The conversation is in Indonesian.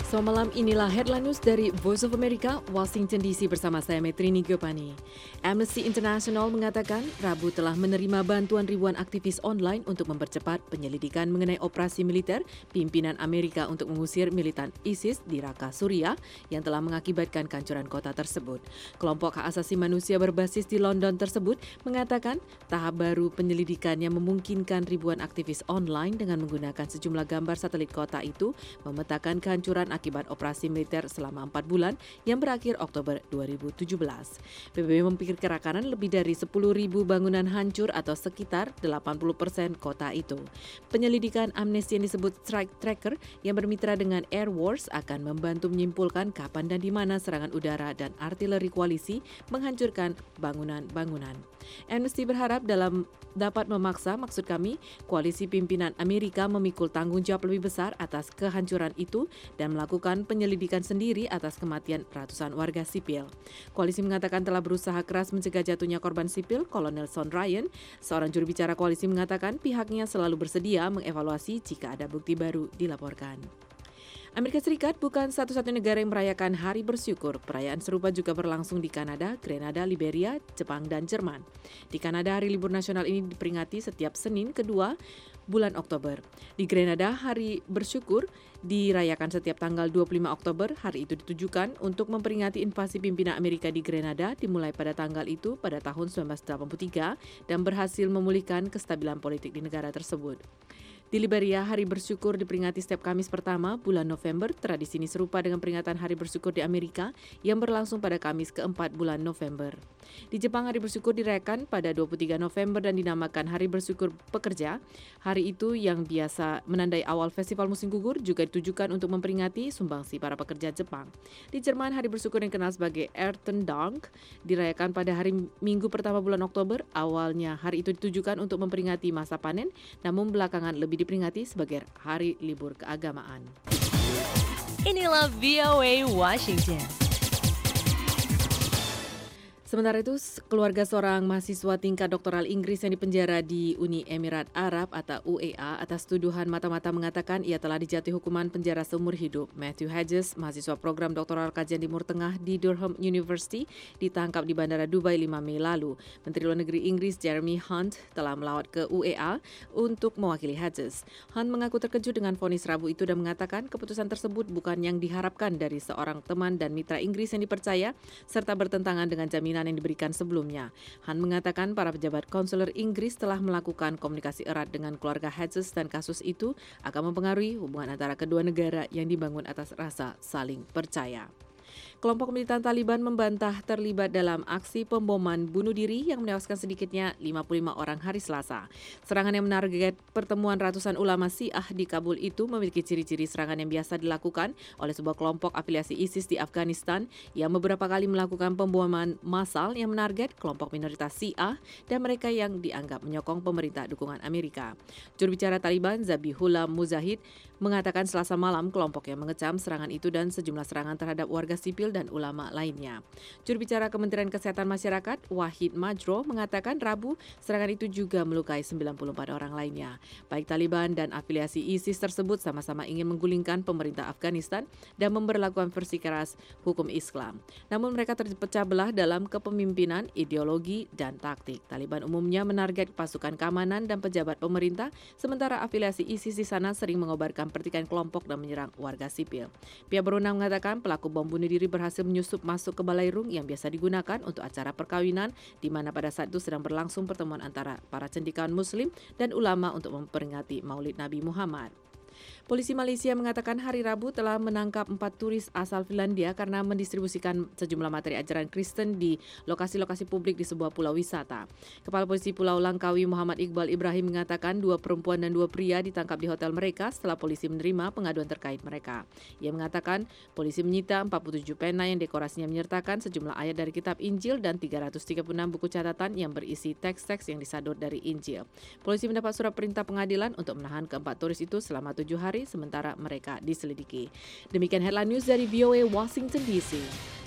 So malam inilah headline news dari Voice of America, Washington DC bersama saya Metrini Giovanni. Amnesty International mengatakan Rabu telah menerima bantuan ribuan aktivis online untuk mempercepat penyelidikan mengenai operasi militer pimpinan Amerika untuk mengusir militan ISIS di Raqqa, Suriah yang telah mengakibatkan kehancuran kota tersebut. Kelompok hak asasi manusia berbasis di London tersebut mengatakan tahap baru penyelidikan yang memungkinkan ribuan aktivis online dengan menggunakan sejumlah gambar satelit kota itu memetakan kehancuran akibat operasi militer selama 4 bulan yang berakhir Oktober 2017. PBB memperkirakan lebih dari 10.000 bangunan hancur atau sekitar 80% kota itu. Penyelidikan Amnesty yang disebut Strike Tracker yang bermitra dengan Air Wars akan membantu menyimpulkan kapan dan di mana serangan udara dan artileri koalisi menghancurkan bangunan-bangunan. Amnesty berharap dapat memaksa, maksud kami, koalisi pimpinan Amerika memikul tanggung jawab lebih besar atas kehancuran itu dan melakukan penyelidikan sendiri atas kematian ratusan warga sipil. Koalisi mengatakan telah berusaha keras mencegah jatuhnya korban sipil. Kolonel Sean Ryan, seorang juru bicara koalisi, mengatakan pihaknya selalu bersedia mengevaluasi jika ada bukti baru dilaporkan. Amerika Serikat bukan satu-satunya negara yang merayakan Hari Bersyukur. Perayaan serupa juga berlangsung di Kanada, Grenada, Liberia, Jepang, dan Jerman. Di Kanada, Hari Libur Nasional ini diperingati setiap Senin kedua bulan Oktober. Di Grenada, Hari Bersyukur dirayakan setiap tanggal 25 Oktober. Hari itu ditujukan untuk memperingati invasi pimpinan Amerika di Grenada dimulai pada tanggal itu pada tahun 1983 dan berhasil memulihkan kestabilan politik di negara tersebut. Di Liberia, Hari Bersyukur diperingati setiap Kamis pertama bulan November. Tradisi ini serupa dengan peringatan Hari Bersyukur di Amerika yang berlangsung pada Kamis keempat bulan November. Di Jepang, Hari Bersyukur dirayakan pada 23 November dan dinamakan Hari Bersyukur Pekerja. Hari itu yang biasa menandai awal festival musim gugur juga ditujukan untuk memperingati sumbangsi para pekerja Jepang. Di Jerman, Hari Bersyukur yang dikenal sebagai Erntedank dirayakan pada hari Minggu pertama bulan Oktober. Awalnya hari itu ditujukan untuk memperingati masa panen, namun belakangan lebih diperingati sebagai hari libur keagamaan. Inilah VOA Washington. Sementara itu, keluarga seorang mahasiswa tingkat doktoral Inggris yang dipenjara di Uni Emirat Arab atau UEA atas tuduhan mata-mata mengatakan ia telah dijatuhi hukuman penjara seumur hidup. Matthew Hedges, mahasiswa program doktoral kajian Timur Tengah di Durham University, ditangkap di Bandara Dubai 5 Mei lalu. Menteri Luar Negeri Inggris Jeremy Hunt telah melawat ke UEA untuk mewakili Hedges. Hunt mengaku terkejut dengan vonis Rabu itu dan mengatakan keputusan tersebut bukan yang diharapkan dari seorang teman dan mitra Inggris yang dipercaya serta bertentangan dengan jaminan yang diberikan sebelumnya. Han mengatakan para pejabat konsuler Inggris telah melakukan komunikasi erat dengan keluarga Hedges dan kasus itu akan mempengaruhi hubungan antara kedua negara yang dibangun atas rasa saling percaya. Kelompok militan Taliban membantah terlibat dalam aksi pemboman bunuh diri yang menewaskan sedikitnya 55 orang hari Selasa. Serangan yang menarget pertemuan ratusan ulama Syiah di Kabul itu memiliki ciri-ciri serangan yang biasa dilakukan oleh sebuah kelompok afiliasi ISIS di Afghanistan yang beberapa kali melakukan pemboman massal yang menarget kelompok minoritas Syiah dan mereka yang dianggap menyokong pemerintah dukungan Amerika. Juru bicara Taliban Zabihullah Mujahid mengatakan Selasa malam kelompok yang mengecam serangan itu dan sejumlah serangan terhadap warga sipil dan ulama lainnya. Juru bicara Kementerian Kesehatan Masyarakat Wahid Majro mengatakan Rabu serangan itu juga melukai 94 orang lainnya. Baik Taliban dan afiliasi ISIS tersebut sama-sama ingin menggulingkan pemerintah Afghanistan dan memberlakukan versi keras hukum Islam. Namun mereka terpecah belah dalam kepemimpinan, ideologi, dan taktik. Taliban umumnya menarget pasukan keamanan dan pejabat pemerintah, sementara afiliasi ISIS di sana sering mengobarkan pertikaian kelompok dan menyerang warga sipil. Pihak berwenang mengatakan pelaku bom bunuh diri berhasil menyusup masuk ke balairung yang biasa digunakan untuk acara perkawinan, di mana pada saat itu sedang berlangsung pertemuan antara para cendekiawan Muslim dan ulama untuk memperingati Maulid Nabi Muhammad. Polisi Malaysia mengatakan hari Rabu telah menangkap 4 turis asal Finlandia karena mendistribusikan sejumlah materi ajaran Kristen di lokasi-lokasi publik di sebuah pulau wisata. Kepala Polisi Pulau Langkawi Muhammad Iqbal Ibrahim mengatakan 2 perempuan dan 2 pria ditangkap di hotel mereka setelah polisi menerima pengaduan terkait mereka. Ia mengatakan polisi menyita 47 pena yang dekorasinya menyertakan sejumlah ayat dari kitab Injil dan 336 buku catatan yang berisi teks-teks yang disador dari Injil. Polisi mendapat surat perintah pengadilan untuk menahan keempat turis itu selama 7 hari sementara mereka diselidiki. Demikian headline news dari VOA Washington DC.